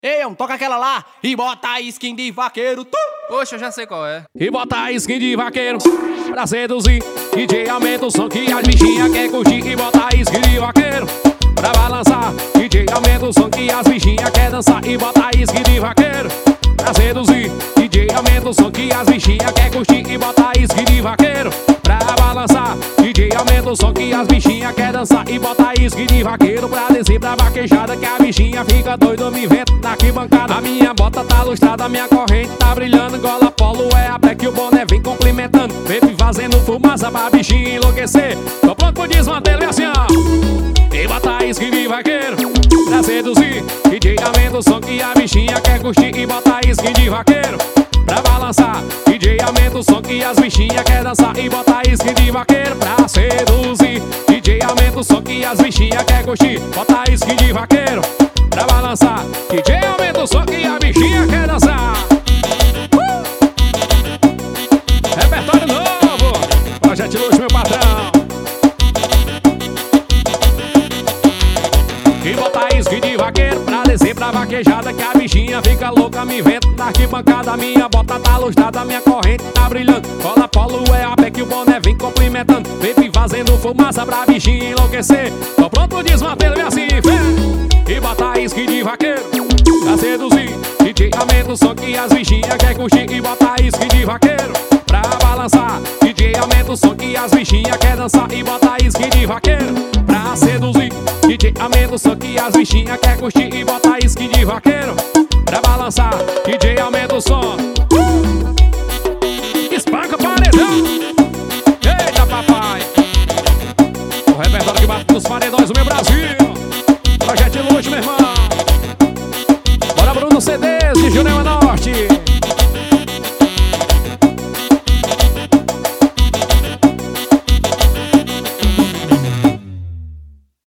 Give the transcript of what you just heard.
Ei, toca aquela lá e bota a skin de vaqueiro. Poxa, eu já sei qual é. E bota a skin de vaqueiro pra seduzir. DJ aumenta o som que as bichinha quer curtir. E bota a skin de vaqueiro pra balançar. DJ aumenta o som que as bichinha quer dançar. E bota a skin de vaqueiro pra seduzir. DJ aumenta o som que as bichinha quer curtir. E bota a skin de vaqueiro pra balançar. DJ aumenta o som que as bichinha quer dançar. E bota a skin de vaqueiro pra descer pra vaquejada, que a bichinha fica doida, me vento na arquibancada. A minha bota tá lustrada, a minha corrente tá brilhando. Gola polo é a black, o boné vem complementando. Baby fazendo fumaça pra bichinha enlouquecer. Tô pronto pro desmantelo e assim ó. E bota a skin de vaqueiro pra seduzir. DJ aumenta o som que a bichinha quer curtir. E bota a skin de vaqueiro pra balançar. DJ aumenta o som que as bichinha quer dançar. E bota a skin de vaqueiro pra seduzir. DJ aumenta o som que as bichinha quer curtir. Bota a skin de vaqueiro pra balançar. DJ aumenta o som que a bichinha quer dançar. Repertório novo, Projeto Luxo, meu patrão. E bota a skin de vaqueiro pra descer pra vaquejada, que a bichinha fica louca, me vento na arquibancada. Minha bota tá lustrada, minha corrente tá brilhando. Cola polo é a pé que o boné vem complementando. Baby fazendo fumaça pra bichinha enlouquecer. Tô pronto pro desmantelo e assim vem. E bota a skin de vaqueiro pra seduzir. DJ aumenta o som que as bichinha quer curtir. E bota a skin de vaqueiro pra balançar. DJ aumenta o som que as bichinha quer dançar. E bota a skin de vaqueiro pra seduzir. DJ aumenta o som que as bichinha quer curtir. E bota a skin de vaqueiro pra balançar. DJ aumenta o som. Espanca paredão. Eita papai, o repertório que bate nos paredões do meu Brasil. Projeto Luxo, meu irmão. Bora Bruno CDs de Júnior.